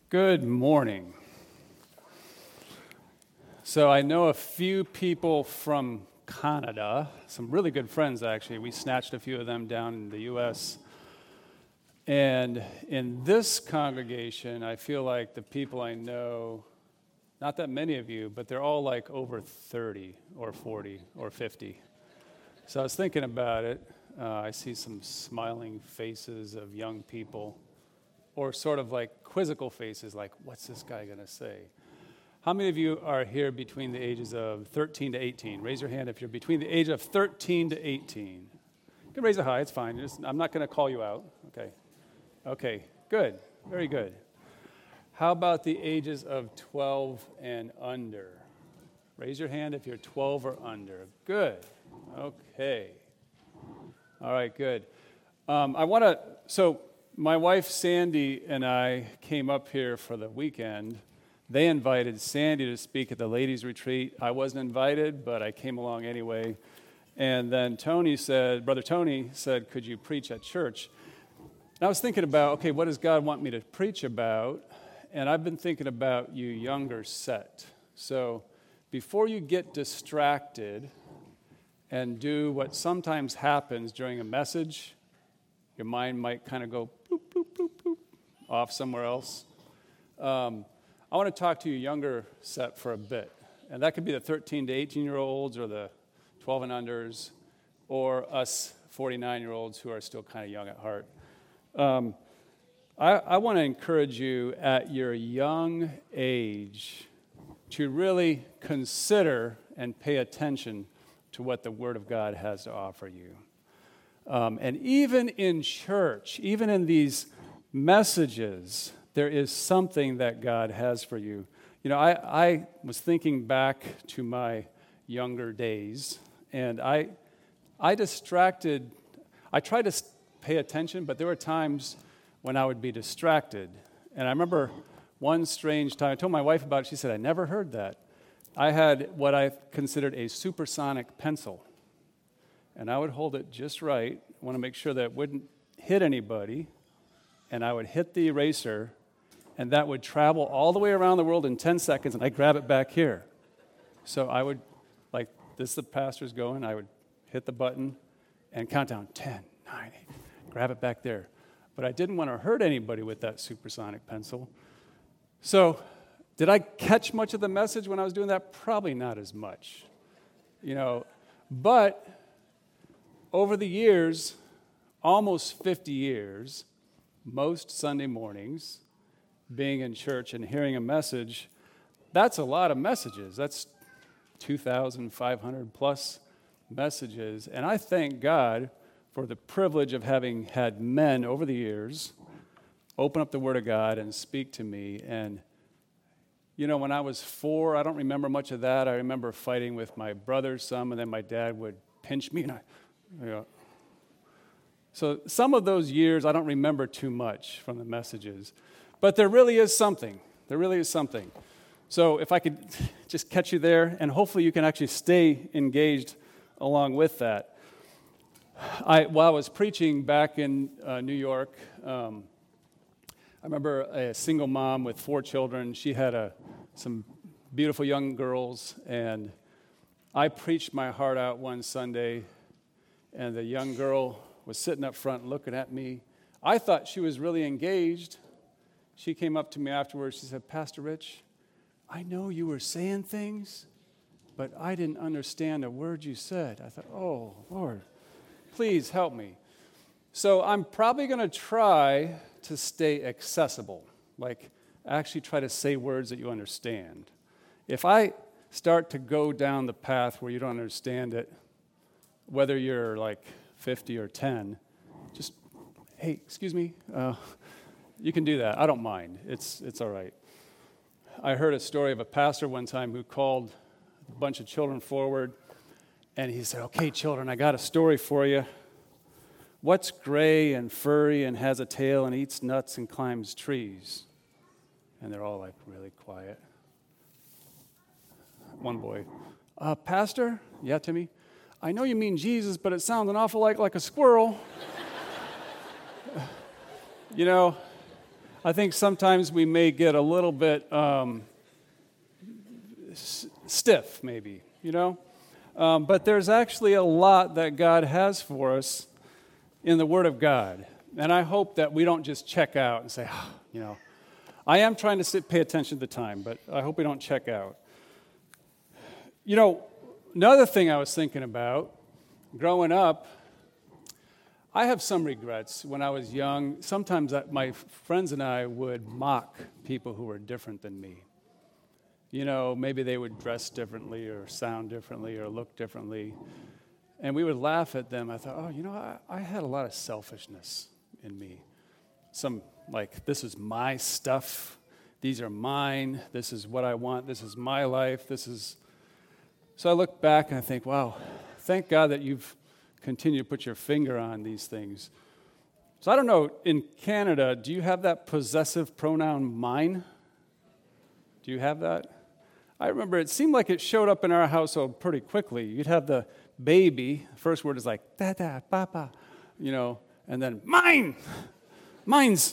Good morning. So I know a few people from Canada, some really good friends actually. We snatched a few of them down in the U.S. And in this congregation, I feel like the people I know, not that many of you, but they're all like over 30 or 40 or 50. So I was thinking about it. I see some smiling faces of young people, or sort of like quizzical faces, like, what's this guy going to say? How many of you are here between the ages of 13 to 18? Raise your hand if you're between the age of 13 to 18. You can raise it high, it's fine. I'm not going to call you out. Okay, good, very good. How about the ages of 12 and under? Raise your hand if you're 12 or under. Good, okay. All right, good. My wife Sandy and I came up here for the weekend. They invited Sandy to speak at the ladies' retreat. I wasn't invited, but I came along anyway. And then Brother Tony said, could you preach at church? And I was thinking about, okay, what does God want me to preach about? And I've been thinking about you younger set. So before you get distracted and do what sometimes happens during a message, your mind might kind of go boop, boop, boop, boop, off somewhere else. I want to talk to you younger set for a bit. And that could be the 13 to 18-year-olds or the 12 and unders or us 49-year-olds who are still kind of young at heart. I want to encourage you at your young age to really consider and pay attention to what the Word of God has to offer you. And even in church, even in these messages, there is something that God has for you. You know, I was thinking back to my younger days, and I tried to pay attention, but there were times when I would be distracted. And I remember one strange time, I told my wife about it, she said, I never heard that. I had what I considered a supersonic pencil. And I would hold it just right. I want to make sure that it wouldn't hit anybody. And I would hit the eraser, and that would travel all the way around the world in 10 seconds, and I'd grab it back here. So I would, like this, the pastor's going, I would hit the button and count down 10, 9, 8, grab it back there. But I didn't want to hurt anybody with that supersonic pencil. So did I catch much of the message when I was doing that? Probably not as much. But over the years, almost 50 years, most Sunday mornings, being in church and hearing a message, that's a lot of messages. That's 2,500 plus messages. And I thank God for the privilege of having had men over the years open up the Word of God and speak to me. And, when I was 4, I don't remember much of that. I remember fighting with my brothers some, and then my dad would pinch me, and So some of those years, I don't remember too much from the messages. But there really is something. There really is something. So if I could just catch you there, and hopefully you can actually stay engaged along with that. While I was preaching back in New York, I remember a single mom with 4 children. She had some beautiful young girls, and I preached my heart out one Sunday, and the young girl was sitting up front looking at me. I thought she was really engaged. She came up to me afterwards. She said, Pastor Rich, I know you were saying things, but I didn't understand a word you said. I thought, oh, Lord, please help me. So I'm probably going to try to stay accessible, like actually try to say words that you understand. If I start to go down the path where you don't understand it, whether you're like 50 or 10, just, hey, excuse me, you can do that. I don't mind. It's all right. I heard a story of a pastor one time who called a bunch of children forward, and he said, okay, children, I got a story for you. What's gray and furry and has a tail and eats nuts and climbs trees? And they're all like really quiet. One boy, Pastor? Yeah, Timmy? I know you mean Jesus, but it sounds an awful lot like a squirrel. I think sometimes we may get a little bit stiff, maybe, but there's actually a lot that God has for us in the Word of God. And I hope that we don't just check out and say, I am trying to pay attention to the time, but I hope we don't check out. Another thing I was thinking about, growing up, I have some regrets. When I was young, sometimes my friends and I would mock people who were different than me. Maybe they would dress differently or sound differently or look differently. And we would laugh at them. I thought, I had a lot of selfishness in me. Some, this is my stuff. These are mine. This is what I want. This is my life. So I look back and I think, wow, thank God that you've continued to put your finger on these things. So I don't know, in Canada, do you have that possessive pronoun mine? Do you have that? I remember it seemed like it showed up in our household pretty quickly. You'd have the baby, the first word is like, da-da, papa, and then mine, mine's,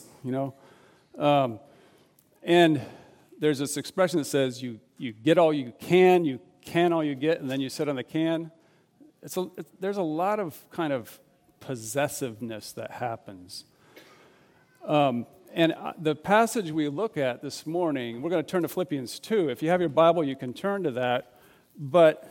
and there's this expression that says you get all you can all you get, and then you sit on the can. There's a lot of kind of possessiveness that happens. And the passage we look at this morning, we're going to turn to Philippians 2. If you have your Bible, you can turn to that. But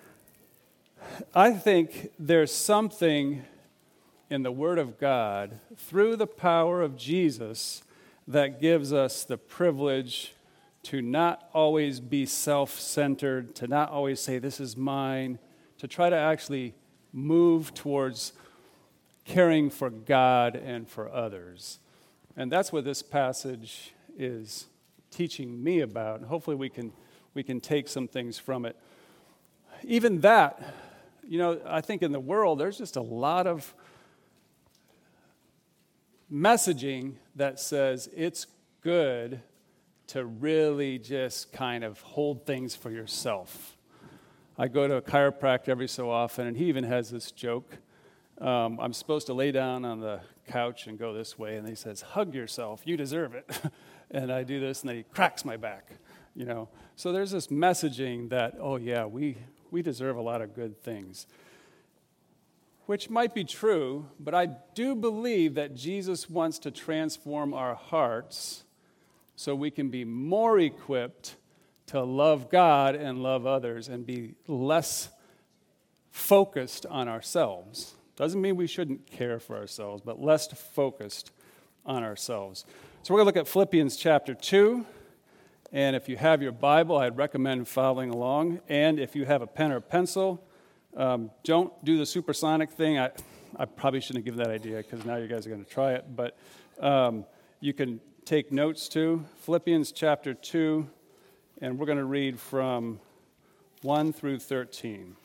I think there's something in the Word of God, through the power of Jesus, that gives us the privilege to not always be self-centered, to not always say, this is mine, to try to actually move towards caring for God and for others. And that's what this passage is teaching me about. And hopefully we can take some things from it. Even that, I think in the world there's just a lot of messaging that says it's good to really just kind of hold things for yourself. I go to a chiropractor every so often, and he even has this joke. I'm supposed to lay down on the couch and go this way, and he says, hug yourself, you deserve it. And I do this, and then he cracks my back, So there's this messaging that, we deserve a lot of good things, which might be true, but I do believe that Jesus wants to transform our hearts so we can be more equipped to love God and love others and be less focused on ourselves. Doesn't mean we shouldn't care for ourselves, but less focused on ourselves. So we're going to look at Philippians chapter 2. And if you have your Bible, I'd recommend following along. And if you have a pen or pencil, don't do the supersonic thing. I probably shouldn't have given that idea because now you guys are going to try it. But you can take notes too. Philippians chapter 2, and we're going to read from 1 through 13.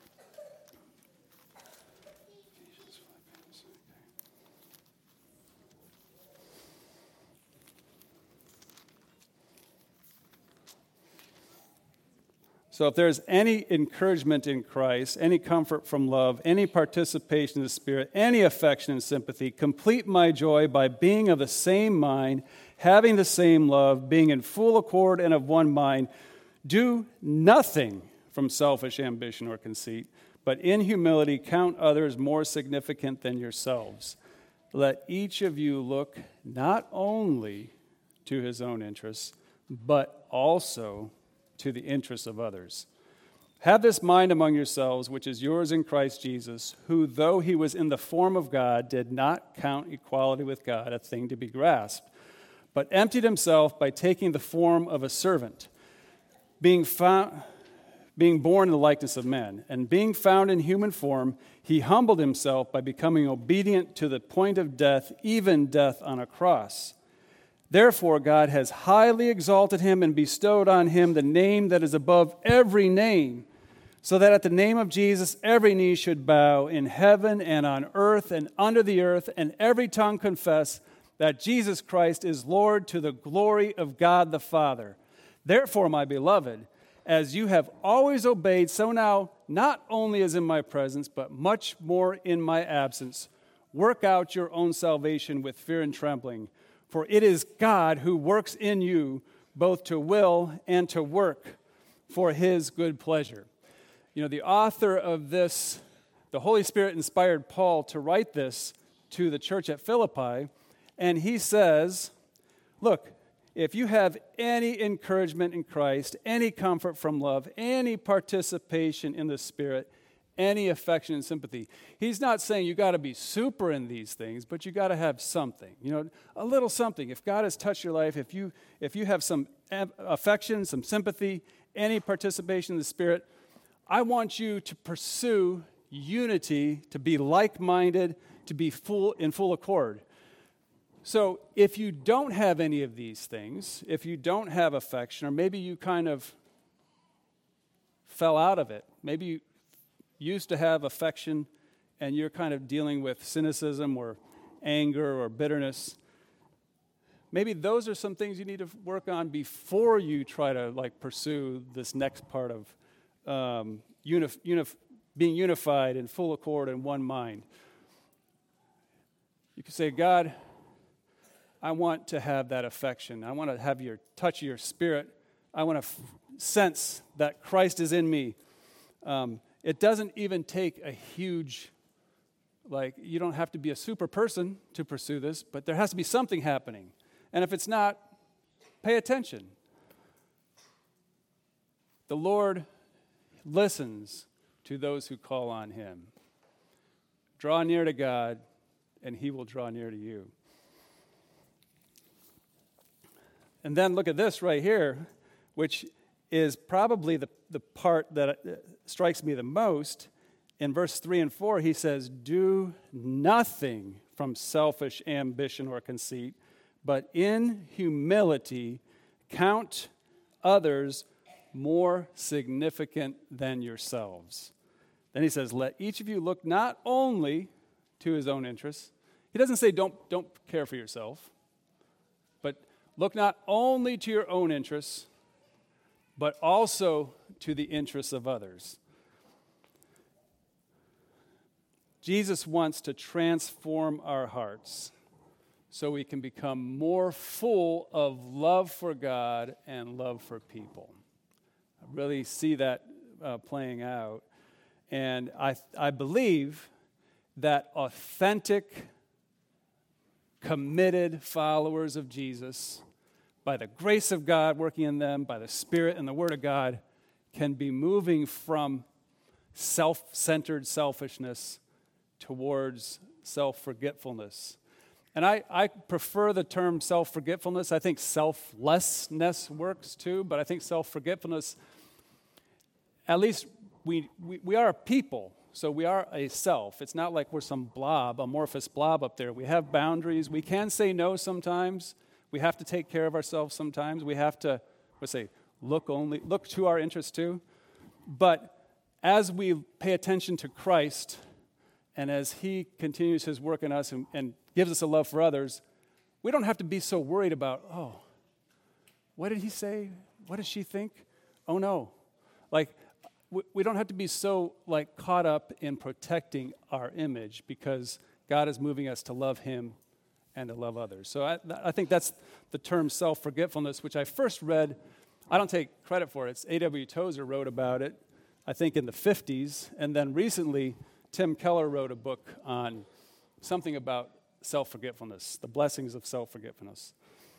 So if there's any encouragement in Christ, any comfort from love, any participation in the Spirit, any affection and sympathy, complete my joy by being of the same mind, having the same love, being in full accord and of one mind. Do nothing from selfish ambition or conceit, but in humility count others more significant than yourselves. Let each of you look not only to his own interests, but also to the interests of others. Have this mind among yourselves, which is yours in Christ Jesus, who, though he was in the form of God, did not count equality with God a thing to be grasped, but emptied himself by taking the form of a servant, being born in the likeness of men, and being found in human form, he humbled himself by becoming obedient to the point of death, even death on a cross. Therefore, God has highly exalted him and bestowed on him the name that is above every name, so that at the name of Jesus every knee should bow in heaven and on earth and under the earth, and every tongue confess that Jesus Christ is Lord, to the glory of God the Father. Therefore, my beloved, as you have always obeyed, so now, not only as in my presence, but much more in my absence, work out your own salvation with fear and trembling. For it is God who works in you both to will and to work for his good pleasure. You know, the author of this, the Holy Spirit inspired Paul to write this to the church at Philippi, and he says, look, if you have any encouragement in Christ, any comfort from love, any participation in the Spirit, any affection and sympathy. He's not saying you got to be super in these things, but you got to have something, you know, a little something. If God has touched your life, if you have some affection, some sympathy, any participation in the Spirit, I want you to pursue unity, to be like-minded, to be in full accord. So if you don't have any of these things, if you don't have affection, or maybe you kind of fell out of it, maybe you used to have affection and you're kind of dealing with cynicism or anger or bitterness, maybe those are some things you need to work on before you try to pursue this next part of being unified in full accord and one mind. You can say, God, I want to have that affection. I want to have your touch of your Spirit. I want to sense that Christ is in me. It doesn't even take a huge, you don't have to be a super person to pursue this, but there has to be something happening. And if it's not, pay attention. The Lord listens to those who call on him. Draw near to God, and he will draw near to you. And then look at this right here, which is probably the part that strikes me the most. In verse 3 and 4, he says, do nothing from selfish ambition or conceit, but in humility count others more significant than yourselves. Then he says, let each of you look not only to his own interests. He doesn't say don't care for yourself, but look not only to your own interests, but also to the interests of others. Jesus wants to transform our hearts so we can become more full of love for God and love for people. I really see that playing out. And I believe that authentic, committed followers of Jesus, by the grace of God working in them, by the Spirit and the Word of God, can be moving from self-centered selfishness towards self-forgetfulness. And I prefer the term self-forgetfulness. I think selflessness works too, but I think self-forgetfulness, at least we are a people, so we are a self. It's not like we're some blob, amorphous blob up there. We have boundaries. We can say no sometimes. We have to take care of ourselves sometimes. We have to, look to our interests too. But as we pay attention to Christ, and as he continues his work in us and gives us a love for others, we don't have to be so worried about, what did he say? What does she think? Oh no. We don't have to be so caught up in protecting our image, because God is moving us to love him and to love others. So I think that's the term self-forgetfulness, which I first read. I don't take credit for it. It's A.W. Tozer wrote about it, I think in the 50s. And then recently, Tim Keller wrote a book on something about self-forgetfulness, the blessings of self-forgetfulness.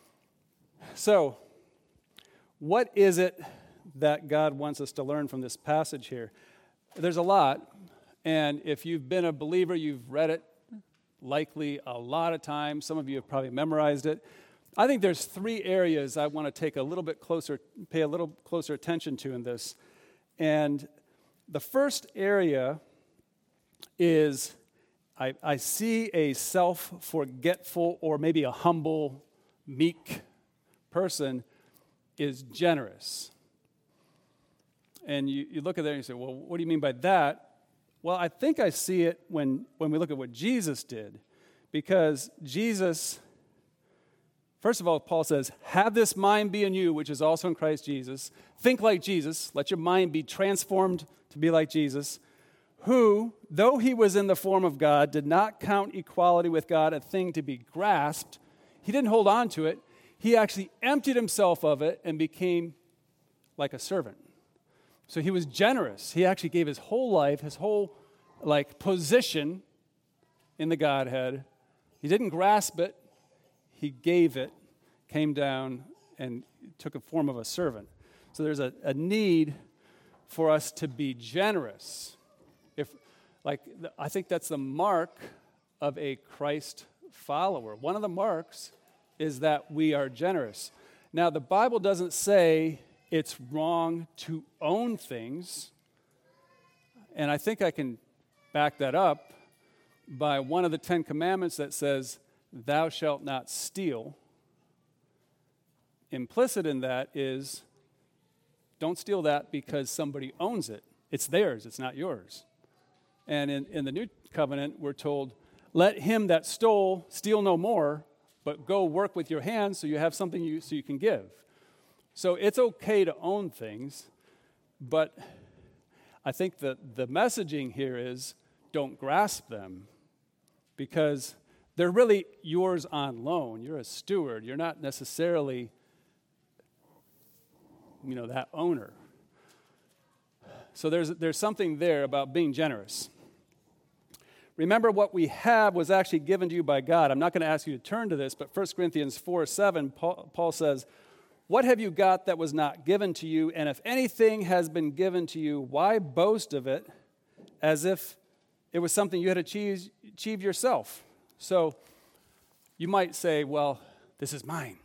So, what is it that God wants us to learn from this passage here? There's a lot, and if you've been a believer, you've read it likely a lot of times. Some of you have probably memorized it. I think there's three areas I want to pay a little closer attention to in this. And the first area is I see a self-forgetful, or maybe a humble, meek person is generous. And you look at that and you say, well, what do you mean by that? Well, I think I see it when we look at what Jesus did. Because Jesus, first of all, Paul says, have this mind be in you, which is also in Christ Jesus. Think like Jesus. Let your mind be transformed to be like Jesus, who, though he was in the form of God, did not count equality with God a thing to be grasped. he didn't hold on to it. He actually emptied himself of it and became like a servant. So he was generous. He actually gave his whole life, his whole position in the Godhead. He didn't grasp it. He gave it, came down, and took a form of a servant. So there's a need for us to be generous. I think that's the mark of a Christ follower. One of the marks is that we are generous. Now, the Bible doesn't say it's wrong to own things, and I think I can back that up by one of the 10 Commandments that says, "Thou shalt not steal." Implicit in that is, don't steal that because somebody owns it. It's theirs, it's not yours. And in the New Covenant, we're told, let him that stole steal no more, but go work with your hands so you have something so you can give. So it's okay to own things, but I think that the messaging here is don't grasp them because they're really yours on loan. You're a steward. You're not necessarily, that owner. So there's something there about being generous. Remember, what we have was actually given to you by God. I'm not going to ask you to turn to this, but 1 Corinthians 4:7, Paul says, "What have you got that was not given to you? And if anything has been given to you, why boast of it as if it was something you had achieved yourself?" So you might say, well, this is mine.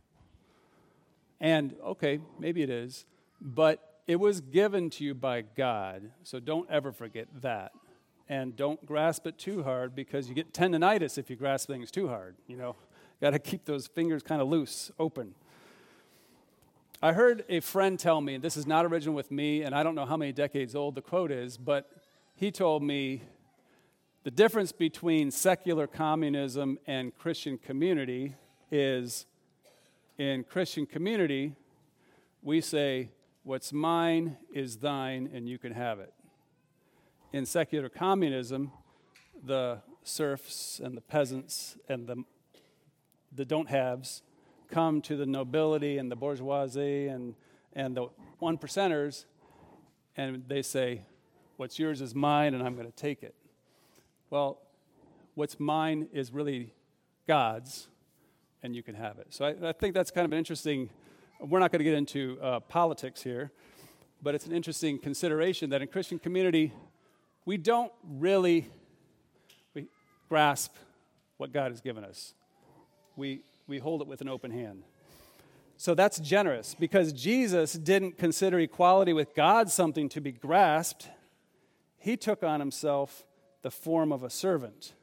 And okay, maybe it is, but it was given to you by God. So don't ever forget that. And don't grasp it too hard because you get tendonitis if you grasp things too hard. Got to keep those fingers kind of loose, open. I heard a friend tell me, and this is not original with me, and I don't know how many decades old the quote is, but he told me the difference between secular communism and Christian community is in Christian community, we say, what's mine is thine and you can have it. In secular communism, the serfs and the peasants and the don't-haves come to the nobility and the bourgeoisie and the one-percenters, and they say, what's yours is mine and I'm going to take it. Well, what's mine is really God's, and you can have it. So I think that's kind of an interesting, we're not going to get into politics here, but it's an interesting consideration that in Christian community, we don't really grasp what God has given us. We hold it with an open hand. So that's generous because Jesus didn't consider equality with God something to be grasped. He took on himself the form of a servant.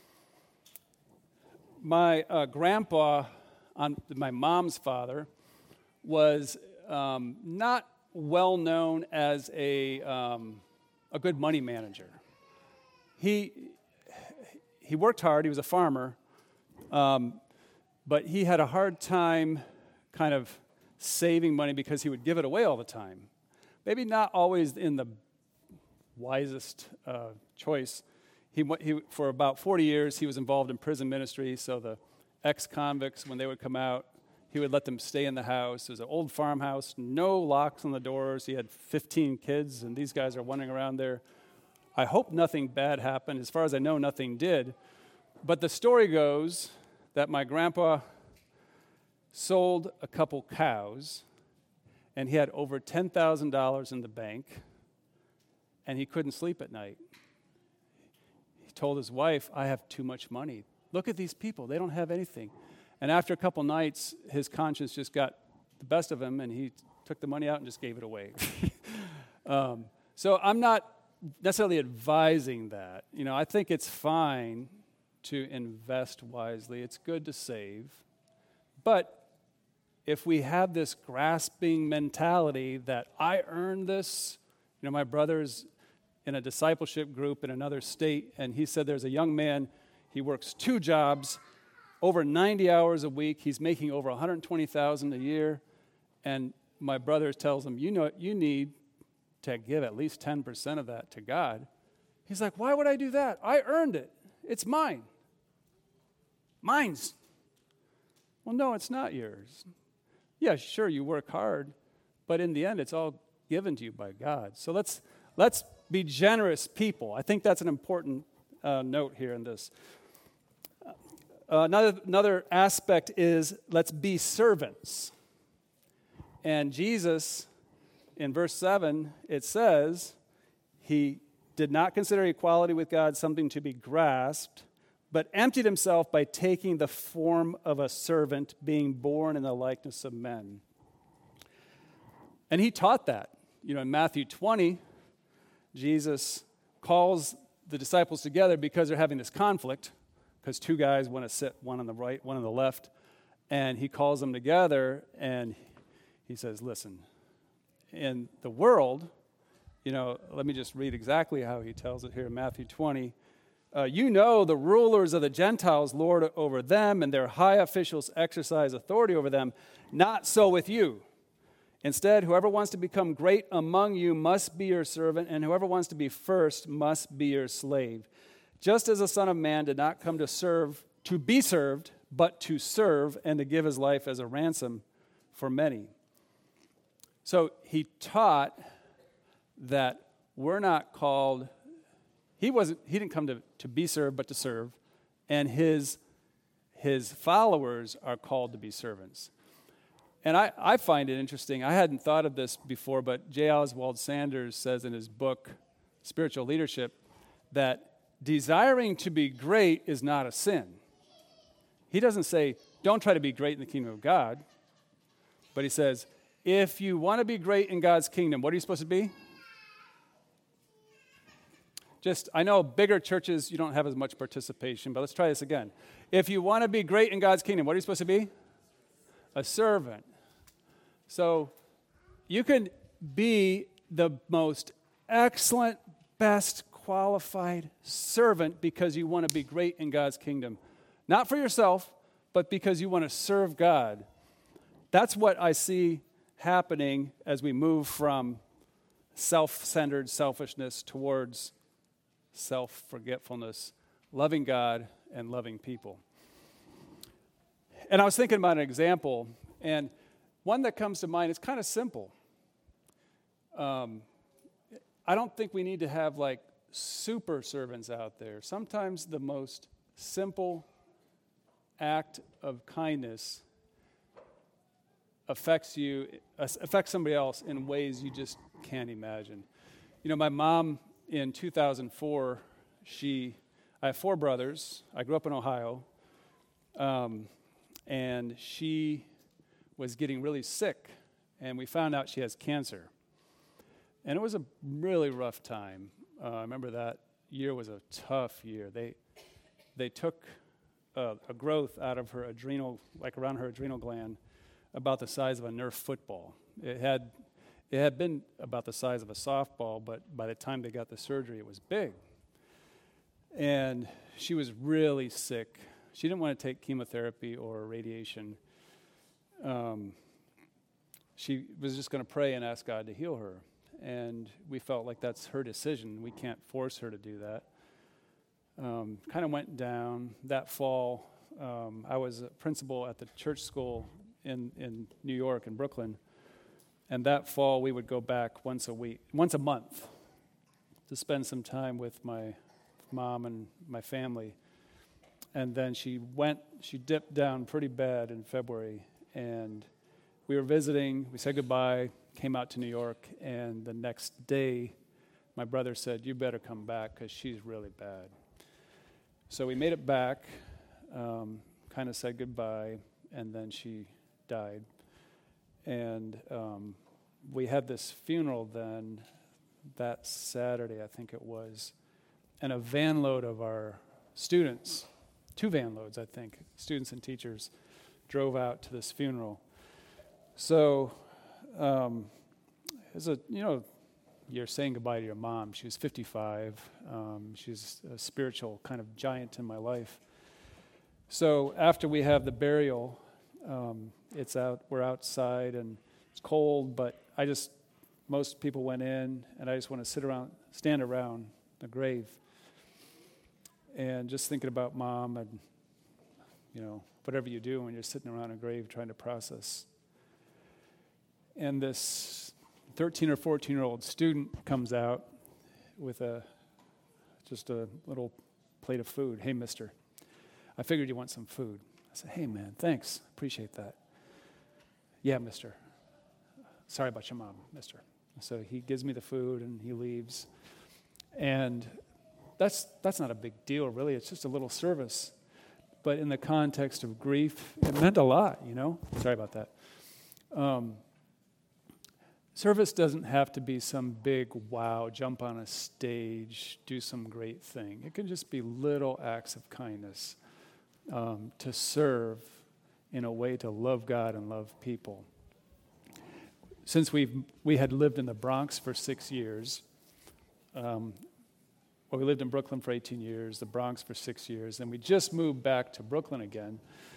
My grandpa, my mom's father, was not well known as a good money manager. He worked hard. He was a farmer, but he had a hard time kind of saving money because he would give it away all the time. Maybe not always in the wisest choice. He for about 40 years, he was involved in prison ministry, so the ex-convicts, when they would come out, he would let them stay in the house. It was an old farmhouse, no locks on the doors. He had 15 kids, and these guys are wandering around there. I hope nothing bad happened. As far as I know, nothing did. But the story goes that my grandpa sold a couple cows, and he had over $10,000 in the bank, and he couldn't sleep at night. He told his wife, I have too much money. Look at these people. They don't have anything. And after a couple nights, his conscience just got the best of him, and he took the money out and just gave it away. So I'm not necessarily advising that. I think it's fine to invest wisely. It's good to save. But if we have this grasping mentality that I earned this, my brother's in a discipleship group in another state, and he said there's a young man, he works 2 jobs, over 90 hours a week. He's making over $120,000 a year, and my brother tells him, you need to give at least 10% of that to God. He's like, why would I do that? I earned it. It's mine. Mine's. Well, no, it's not yours. Yeah, sure, you work hard, but in the end, it's all given to you by God. So let's be generous people. I think that's an important note here in this. Another aspect is let's be servants. And Jesus, in verse 7, it says, he did not consider equality with God something to be grasped, but emptied himself by taking the form of a servant, being born in the likeness of men. And he taught that. In Matthew 20, Jesus calls the disciples together because they're having this conflict, because two guys want to sit, one on the right, one on the left, and he calls them together, and he says, listen, in the world, let me just read exactly how he tells it here in Matthew 20. The rulers of the Gentiles lord it over them, and their high officials exercise authority over them. Not so with you. Instead, whoever wants to become great among you must be your servant, and whoever wants to be first must be your slave. Just as the Son of Man did not come to be served, but to serve and to give his life as a ransom for many. So he taught that we're not called, he didn't come to be served, but to serve, and his followers are called to be servants. And I find it interesting. I hadn't thought of this before, but J. Oswald Sanders says in his book, Spiritual Leadership, that desiring to be great is not a sin. He doesn't say, don't try to be great in the kingdom of God, but he says, if you want to be great in God's kingdom, what are you supposed to be? I know bigger churches, you don't have as much participation, but let's try this again. If you want to be great in God's kingdom, what are you supposed to be? A servant. So you can be the most excellent, best qualified servant because you want to be great in God's kingdom. Not for yourself, but because you want to serve God. That's what I see happening as we move from self-centered selfishness towards self-forgetfulness, loving God and loving people. And I was thinking about an example, and one that comes to mind is kind of simple. I don't think we need to have super servants out there. Sometimes the most simple act of kindness affects somebody else in ways you just can't imagine. My mom in 2004, I have 4 brothers. I grew up in Ohio. And she was getting really sick, and we found out she has cancer. And it was a really rough time. I remember that year was a tough year. They took a growth out of her adrenal, around her adrenal gland, about the size of a Nerf football. It had been about the size of a softball, but by the time they got the surgery, it was big. And she was really sick. She didn't want to take chemotherapy or radiation. She was just going to pray and ask God to heal her. And we felt like that's her decision. We can't force her to do that. Kind of went down. That fall, I was a principal at the church school in New York, in Brooklyn. And that fall, we would go back once a month, to spend some time with my mom and my family. And then she dipped down pretty bad in February, and we were visiting, we said goodbye, came out to New York, and the next day, my brother said, you better come back because she's really bad. So we made it back, kind of said goodbye, and then she died. And we had this funeral then, that Saturday, I think it was, and a van load of our students, 2 van loads, I think, students and teachers, drove out to this funeral. So, you're saying goodbye to your mom. She was 55. She's a spiritual kind of giant in my life. So after we have the burial, we're outside and it's cold, but most people went in, and I just want to stand around the grave, and just thinking about Mom and whatever you do when you're sitting around a grave trying to process. And this 13 or 14-year-old student comes out with just a little plate of food. Hey, mister, I figured you want some food. I said, hey, man, thanks. Appreciate that. Yeah, mister. Sorry about your mom, mister. So he gives me the food and he leaves. And that's not a big deal, really. It's just a little service. But in the context of grief, it meant a lot, Sorry about that. Service doesn't have to be some big wow, jump on a stage, do some great thing. It can just be little acts of kindness to serve in a way to love God and love people. Since we had lived in the Bronx for 6 years, we lived in Brooklyn for 18 years, the Bronx for 6 years, and we just moved back to Brooklyn again.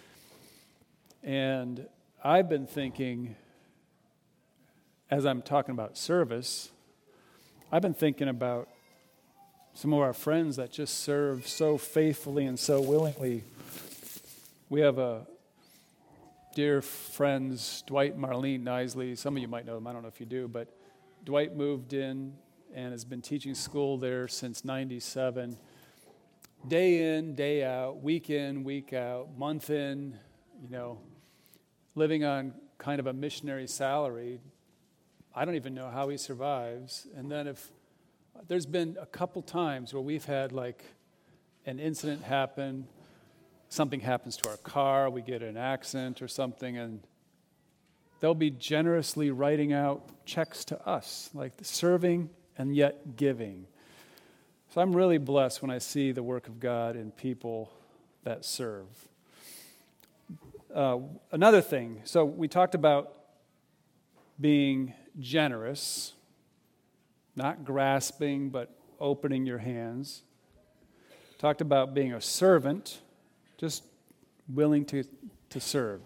And I've been thinking, as I'm talking about service, I've been thinking about some of our friends that just serve so faithfully and so willingly. We have dear friends, Dwight and Marlene Nisley. Some of you might know them, I don't know if you do, but Dwight moved in and has been teaching school there since 97. Day in, day out, week in, week out, month in, living on kind of a missionary salary. I don't even know how he survives. And then if there's been a couple times where we've had like an incident happen, something happens to our car, we get in an accident or something, and they'll be generously writing out checks to us, like serving and yet giving. So I'm really blessed when I see the work of God in people that serve. Another thing, so we talked about being generous, not grasping, but opening your hands. Talked about being a servant, just willing to serve.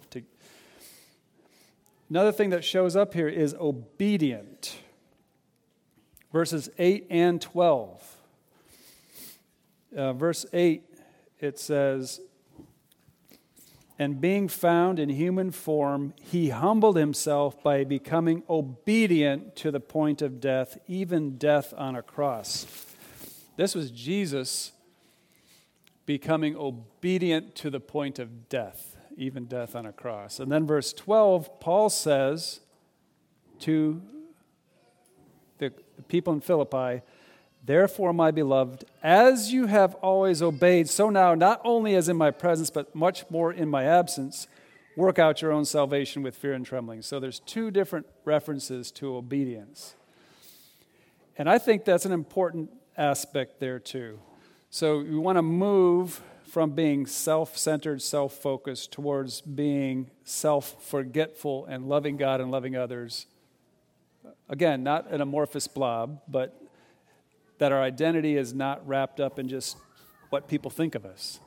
Another thing that shows up here is obedient. Verses 8 and 12. Verse 8, it says, and being found in human form, he humbled himself by becoming obedient to the point of death, even death on a cross. This was Jesus becoming obedient to the point of death, even death on a cross. And then verse 12, Paul says to the people in Philippi, therefore, my beloved, as you have always obeyed, so now, not only as in my presence, but much more in my absence, work out your own salvation with fear and trembling. So there's two different references to obedience. And I think that's an important aspect there too. So you want to move from being self-centered, self-focused towards being self-forgetful and loving God and loving others. Again, not an amorphous blob, but that our identity is not wrapped up in just what people think of us.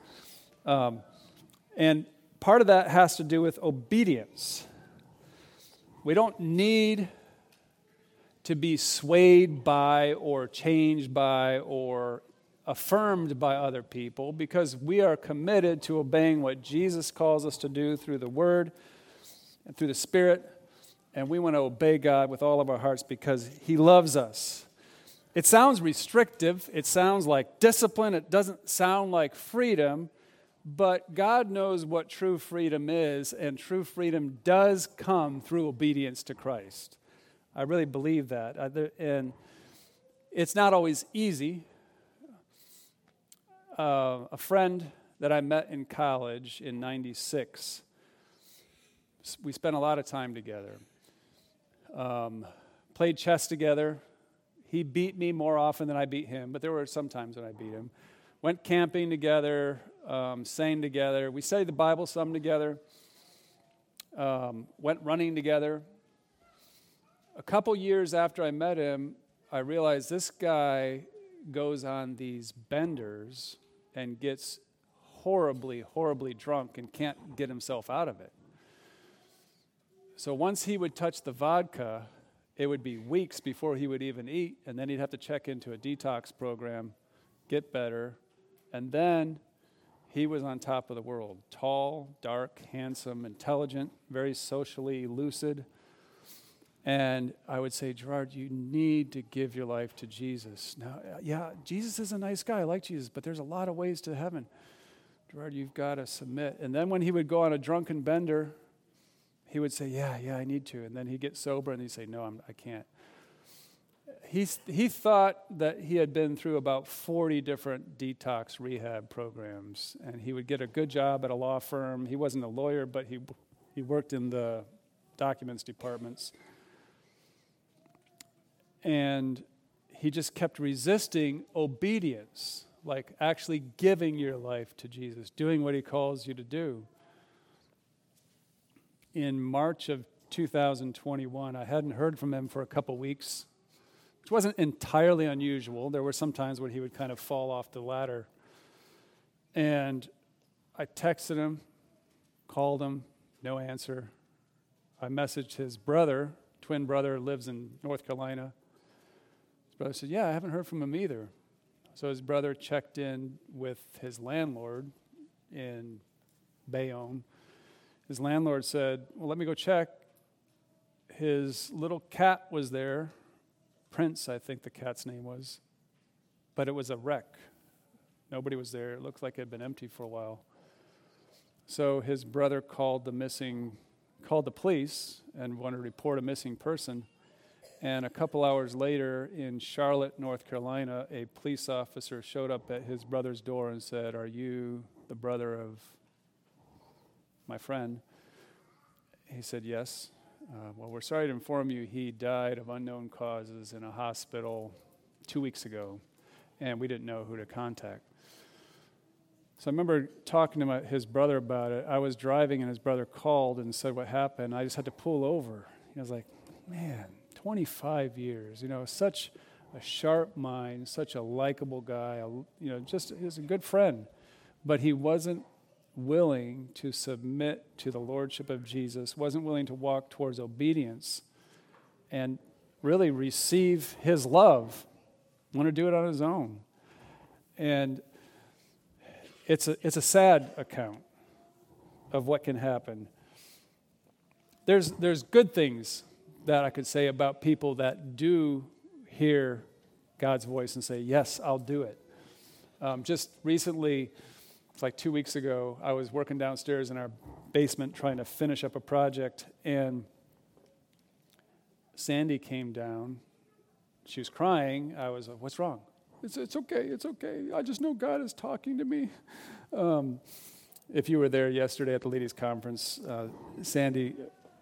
And part of that has to do with obedience. We don't need to be swayed by or changed by or affirmed by other people because we are committed to obeying what Jesus calls us to do through the Word and through the Spirit, and we want to obey God with all of our hearts because He loves us. It sounds restrictive, it sounds like discipline, it doesn't sound like freedom, but God knows what true freedom is, and true freedom does come through obedience to Christ. I really believe that, and it's not always easy. A friend that I met in college in 96, we spent a lot of time together, played chess together. He beat me more often than I beat him, but there were some times when I beat him. Went camping together, sang together. We studied the Bible some together. Went running together. A couple years after I met him, I realized this guy goes on these benders and gets horribly, horribly drunk and can't get himself out of it. So once he would touch the vodka, it would be weeks before he would even eat, and then he'd have to check into a detox program, get better, and then He was on top of the world. Tall, dark, handsome, intelligent, very socially lucid. And I would say, Gerard, you need to give your life to Jesus. Now, yeah, Jesus is a nice guy. I like Jesus, but there's a lot of ways to heaven. Gerard, you've got to submit. And then when he would go on a drunken bender, he would say, yeah, I need to. And then he'd get sober and he'd say, no, I can't. He thought that he had been through about 40 different detox rehab programs, and he would get a good job at a law firm. He wasn't a lawyer, but he worked in the documents departments. And he just kept resisting obedience, like actually giving your life to Jesus, doing what he calls you to do. In March of 2021, I hadn't heard from him for a couple weeks, which wasn't entirely unusual. There were some times when he would kind of fall off the ladder. And I texted him, called him, no answer. I messaged his brother, twin brother, lives in North Carolina. His brother said, yeah, I haven't heard from him either. So his brother checked in with his landlord in Bayonne. His landlord said, well, let me go check. His little cat was there. Prince, I think the cat's name was. But it was a wreck. Nobody was there. It looked like it had been empty for a while. So his brother called the police and wanted to report a missing person. And a couple hours later in Charlotte, North Carolina, a police officer showed up at his brother's door and said, are you the brother of my friend? He said, yes. Well, we're sorry to inform you he died of unknown causes in a hospital 2 weeks ago, and we didn't know who to contact. So I remember talking to his brother about it. I was driving, and his brother called and said what happened. I just had to pull over. I was like, man, 25 years, such a sharp mind, such a likable guy, just he was a good friend. But he wasn't willing to submit to the lordship of Jesus, wasn't willing to walk towards obedience and really receive his love, want to do it on his own. And it's a sad account of what can happen. There's good things that I could say about people that do hear God's voice and say, yes, I'll do it. Just recently, it's like 2 weeks ago, I was working downstairs in our basement trying to finish up a project, and Sandy came down. She was crying. I was like, what's wrong? It's okay. I just know God is talking to me. If you were there yesterday at the ladies' conference, Sandy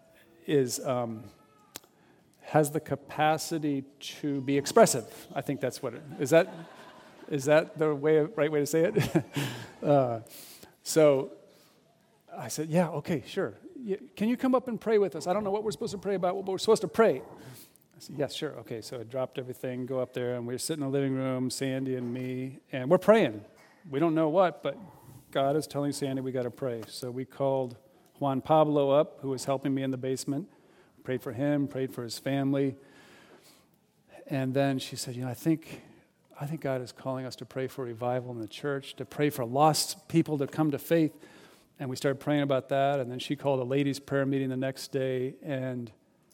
has the capacity to be expressive. I think that's what it is. Is that the right way to say it? So I said, yeah, okay, sure. Can you come up and pray with us? I don't know what we're supposed to pray about, but we're supposed to pray. I said, yes, sure. Okay, so I dropped everything, go up there, and we were sitting in the living room, Sandy and me, and we're praying. We don't know what, but God is telling Sandy we got to pray. So we called Juan Pablo up, who was helping me in the basement, prayed for him, prayed for his family. And then she said, I think God is calling us to pray for revival in the church, to pray for lost people to come to faith. And we started praying about that. And then she called a ladies' prayer meeting the next day. And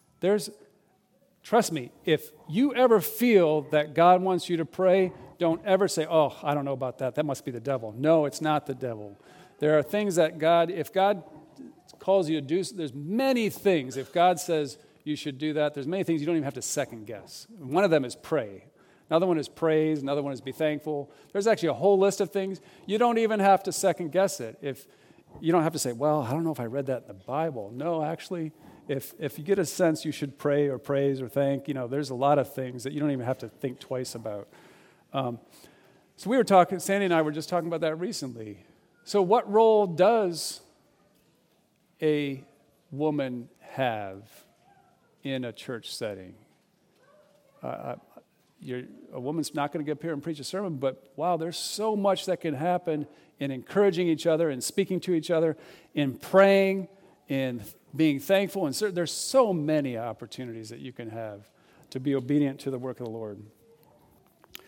trust me, if you ever feel that God wants you to pray, don't ever say, oh, I don't know about that. That must be the devil. No, it's not the devil. There are things that if God calls you to do, there's many things. If God says you should do that, there's many things you don't even have to second guess. One of them is pray. Another one is praise. Another one is be thankful. There's actually a whole list of things. You don't even have to second guess it. If you don't have to say, well, I don't know if I read that in the Bible. No, actually, if you get a sense you should pray or praise or thank, there's a lot of things that you don't even have to think twice about. So we were talking, Sandy and I were just talking about that recently. So what role does a woman have in a church setting? A woman's not going to get up here and preach a sermon, but wow, there's so much that can happen in encouraging each other, in speaking to each other, in praying, in being thankful. And there's so many opportunities that you can have to be obedient to the work of the Lord.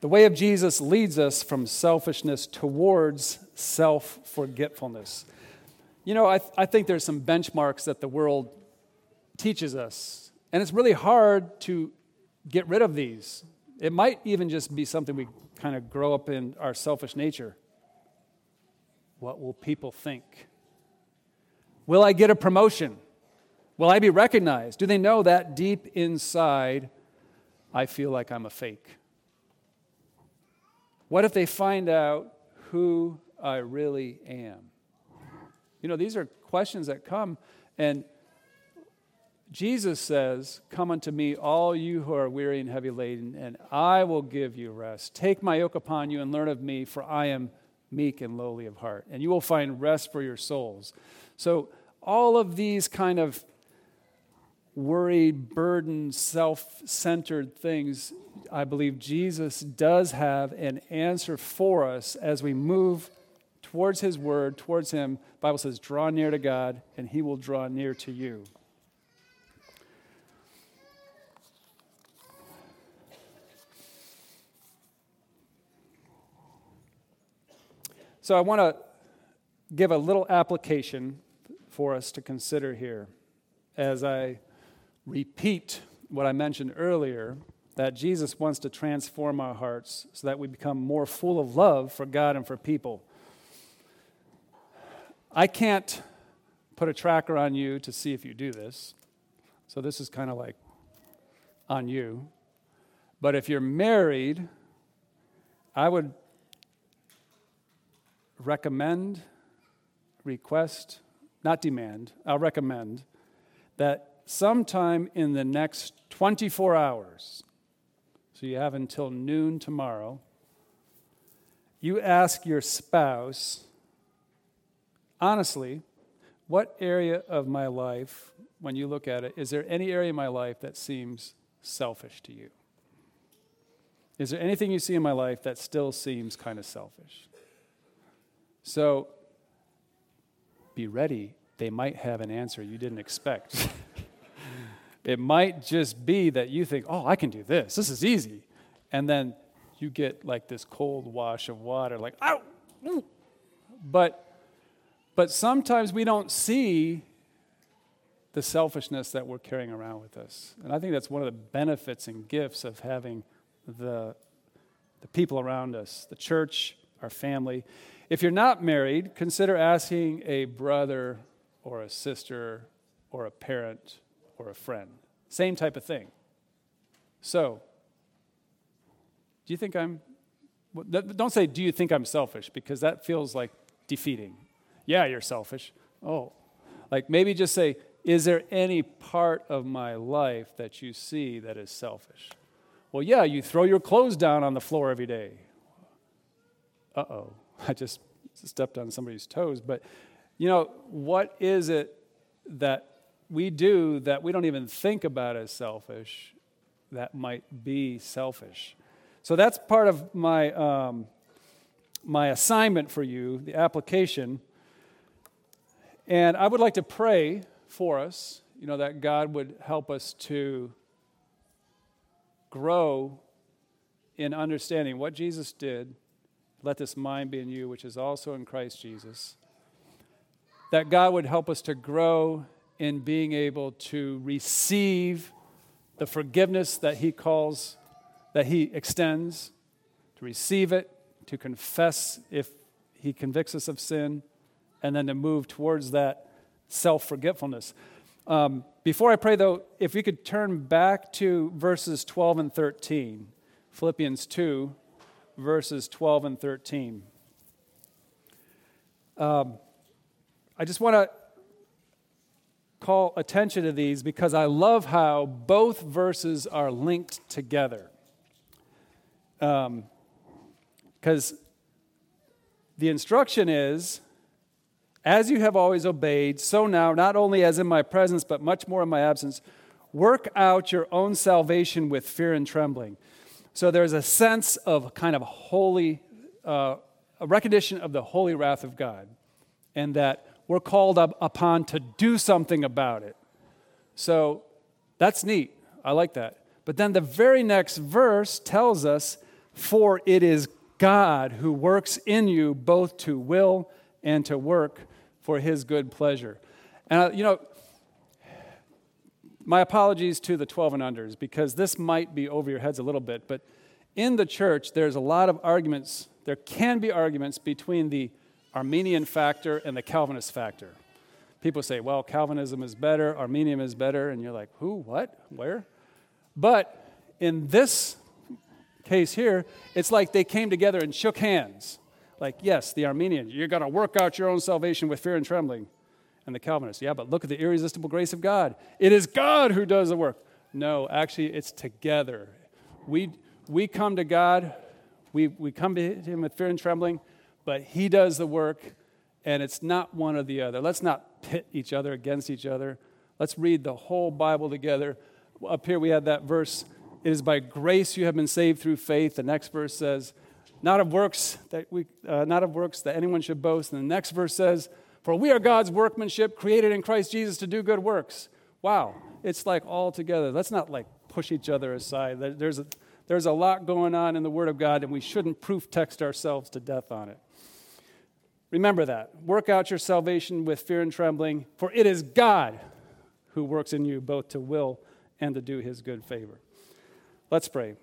The way of Jesus leads us from selfishness towards self-forgetfulness. You know, I think there's some benchmarks that the world teaches us, and it's really hard to get rid of these. It might even just be something we kind of grow up in our selfish nature. What will people think? Will I get a promotion? Will I be recognized? Do they know that deep inside I feel like I'm a fake? What if they find out who I really am? You know, these are questions that come, and Jesus says, "Come unto me, all you who are weary and heavy laden, and I will give you rest. Take my yoke upon you and learn of me, for I am meek and lowly of heart, and you will find rest for your souls." So all of these kind of worried, burdened, self-centered things, I believe Jesus does have an answer for us as we move towards his word, towards him. The Bible says, draw near to God, and he will draw near to you. So I want to give a little application for us to consider here as I repeat what I mentioned earlier, that Jesus wants to transform our hearts so that we become more full of love for God and for people. I can't put a tracker on you to see if you do this, so this is kind of like on you. But if you're married, I would recommend, request, not demand, I'll recommend that sometime in the next 24 hours, so you have until noon tomorrow, you ask your spouse, honestly, what area of my life, when you look at it, is there any area of my life that seems selfish to you? Is there anything you see in my life that still seems kind of selfish? So, be ready. They might have an answer you didn't expect. It might just be that you think, oh, I can do this. This is easy. And then you get like this cold wash of water, like, ow! But sometimes we don't see the selfishness that we're carrying around with us. And I think that's one of the benefits and gifts of having the people around us, the church, our family. If you're not married, consider asking a brother or a sister or a parent or a friend. Same type of thing. So, do you think don't say, do you think I'm selfish? Because that feels like defeating. Yeah, you're selfish. Oh. Like maybe just say, is there any part of my life that you see that is selfish? Well, yeah, you throw your clothes down on the floor every day. Uh-oh. I just stepped on somebody's toes. But, you know, what is it that we do that we don't even think about as selfish that might be selfish? So that's part of my my assignment for you, the application. And I would like to pray for us, you know, that God would help us to grow in understanding what Jesus did. Let this mind be in you, which is also in Christ Jesus. That God would help us to grow in being able to receive the forgiveness that he extends, to receive it, to confess if he convicts us of sin, and then to move towards that self-forgetfulness. Before I pray, though, if we could turn back to verses 12 and 13, Philippians 2, verses 12 and 13. I just want to call attention to these because I love how both verses are linked together. Because the instruction is, as you have always obeyed, so now, not only as in my presence, but much more in my absence, work out your own salvation with fear and trembling. So there's a sense of kind of holy, a recognition of the holy wrath of God, and that we're called upon to do something about it. So that's neat. I like that. But then the very next verse tells us For it is God who works in you both to will and to work for his good pleasure. And, my apologies to the 12 and unders, because this might be over your heads a little bit, but in the church, there's a lot of arguments. There can be arguments between the Arminian factor and the Calvinist factor. People say, well, Calvinism is better, Arminian is better, and you're like, who, what, where? But in this case here, it's like they came together and shook hands. Like, yes, the Arminian, you're going to work out your own salvation with fear and trembling. And the Calvinist, yeah, but look at the irresistible grace of God. It is God who does the work. No, actually, it's together. We come to God, we come to him with fear and trembling, but he does the work, and it's not one or the other. Let's not pit each other against each other. Let's read the whole Bible together. Up here we have that verse, it is by grace you have been saved through faith. The next verse says, not of works that anyone should boast. And the next verse says, for we are God's workmanship, created in Christ Jesus to do good works. Wow, it's like all together. Let's not like push each other aside. There's a lot going on in the Word of God, and we shouldn't proof text ourselves to death on it. Remember that. Work out your salvation with fear and trembling, for it is God who works in you both to will and to do his good favor. Let's pray.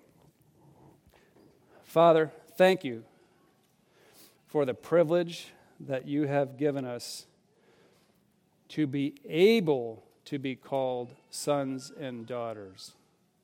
Father, thank you for the privilege that you have given us to be able to be called sons and daughters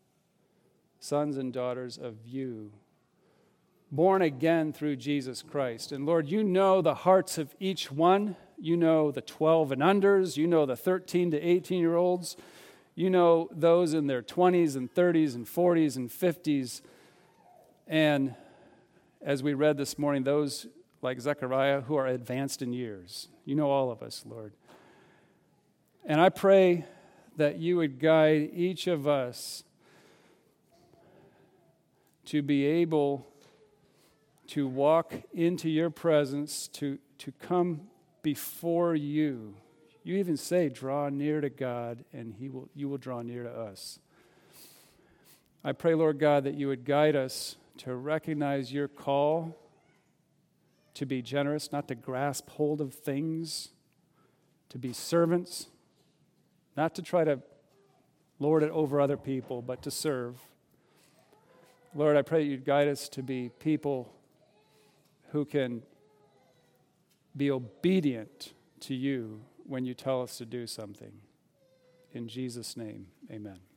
of you, born again through Jesus Christ. And Lord, you know the hearts of each one. You know the 12 and unders. You know the 13 to 18-year-olds. You know those in their 20s and 30s and 40s and 50s. And as we read this morning, those like Zechariah who are advanced in years. You know all of us, Lord. And I pray that you would guide each of us to be able to walk into your presence, to come before you. You even say, draw near to God, and you will draw near to us. I pray, Lord God, that you would guide us to recognize your call to be generous, not to grasp hold of things, to be servants, not to try to lord it over other people, but to serve. Lord, I pray that you'd guide us to be people who can be obedient to you when you tell us to do something. In Jesus' name, amen.